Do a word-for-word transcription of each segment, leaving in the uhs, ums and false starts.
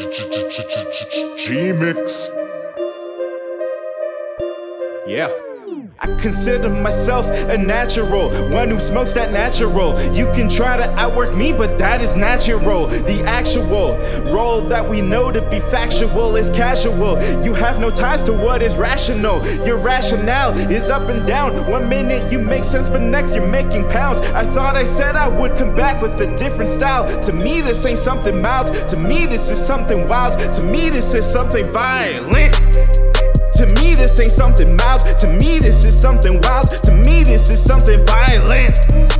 G-Mix. Yeah. I consider myself a natural, one who smokes that natural. You can try to outwork me, but that is natural. The actual role that we know to be factual is casual. You have no ties to what is rational. Your rationale is up and down. One minute you make sense, but next you're making pounds. I thought I said I would come back with a different style. To me this ain't something mild. To me this is something wild. To me this is something violent. To me this ain't something mild. To me this is something wild. To me this is something violent.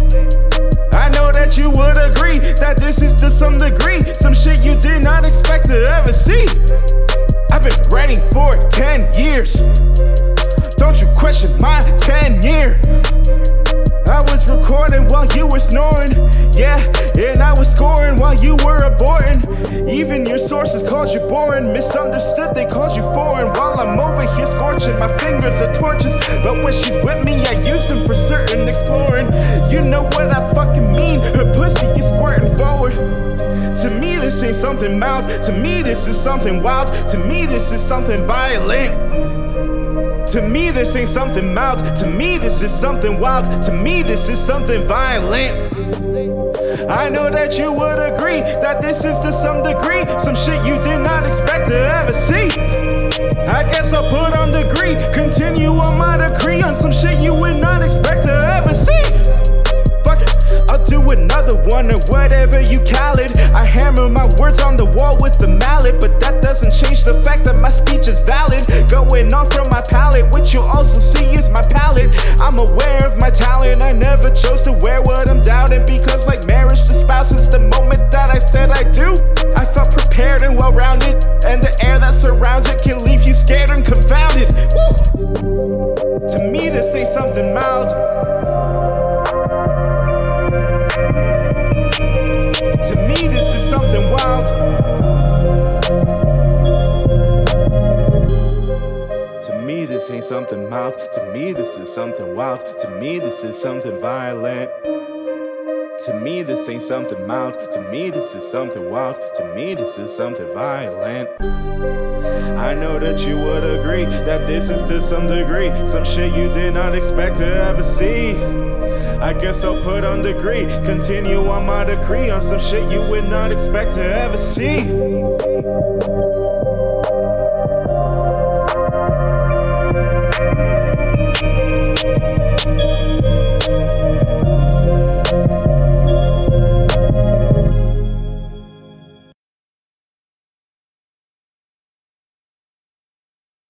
I know that you would agree that this is to some degree some shit you did not expect to ever see. I've been writing for ten years. Don't you question my tenure. I was recording while you were snoring. Yeah, and I was scoring while you were aborting. Even your sources called you boring. Misunderstood, they called you foreign. While I'm over here scorching, my fingers are torches. But when she's with me, I use them for certain exploring. You know what I fucking mean. Her pussy is squirting forward. To me this ain't something mild. To me this is something wild. To me this is something violent. To me this ain't something mild. To me this is something wild. To me this is something violent. I know that you would agree that this is to some degree some shit you did not expect to ever see. I guess I'll put on degree, continue on my decree on some shit you would not expect to ever see. Fuck it, I'll do another one or whatever you call it. I hammer my words on the wall with the mallet, but that doesn't change the fact that my speech is valid. Going on from my palate, which you'll also see is my palette. I'm aware of my talent, I never chose to wear what I'm doubting, because like marriage to spouses, the moment that I said I do, I felt prepared and well-rounded, and the air that surrounds it can leave you scared and confounded. Woo! To me this ain't something mild. To me this is something wild. To me this ain't something mild. To me this is something wild. To me this is something violent. To me this ain't something mild. To me this is something wild. To me this is something violent. I know that you would agree that this is to some degree some shit you did not expect to ever see. I guess I'll put on degree, continue on my decree on some shit you would not expect to ever see.